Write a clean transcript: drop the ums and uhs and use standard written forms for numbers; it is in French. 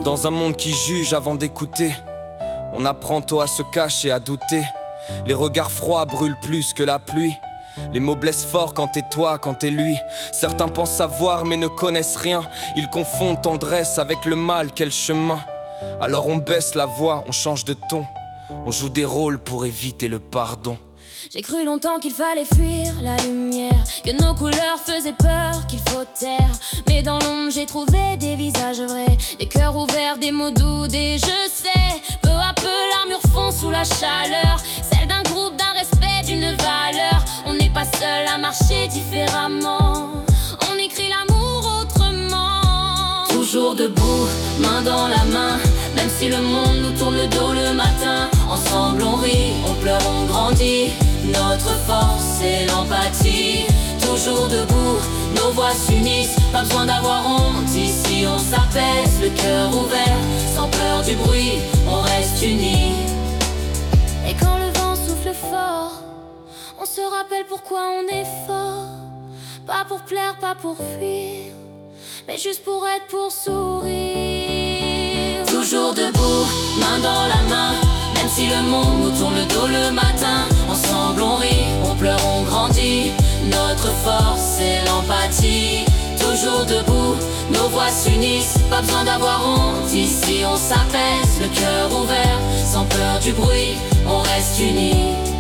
Dans un monde qui juge avant d'écouter, on apprend tôt à se cacher, à douter. Les regards froids brûlent plus que la pluie. Les mots blessent fort quand t'es toi, quand t'es lui. Certains pensent savoir mais ne connaissent rien. Ils confondent tendresse avec le mal, quel chemin. Alors on baisse la voix, on change de ton. On joue des rôles pour éviter le pardon. J'ai cru longtemps qu'il fallait fuir la lumière, que nos couleurs faisaient peur, qu'il faut taire. Mais dans l'ombre j'ai trouvé des visages vrais, des cœurs ouverts, des mots doux, des je sais. Peu à peu l'armure fond sous la chaleur, celle d'un groupe, d'un respect, d'une valeur. On n'est pas seul à marcher différemment, on écrit l'amour autrement. Toujours debout, main dans la main, même si le monde nous tourne le dos le matin. Ensemble on rit, on pleure, on grandit. Notre force c'est l'empathie. Toujours debout, nos voix s'unissent. Pas besoin d'avoir honte, ici on s'apaise. Le cœur ouvert, sans peur du bruit, on reste unis. Et quand le vent souffle fort, on se rappelle pourquoi on est fort. Pas pour plaire, pas pour fuir, mais juste pour être, pour sourire. Toujours debout, main dans la main, même si le monde nous tourne le dos le matin. Ensemble on rit, on pleure, on grandit. Notre force c'est l'empathie. Toujours debout, nos voix s'unissent. Pas besoin d'avoir honte, ici on s'apaise. Le cœur ouvert, sans peur du bruit, on reste unis.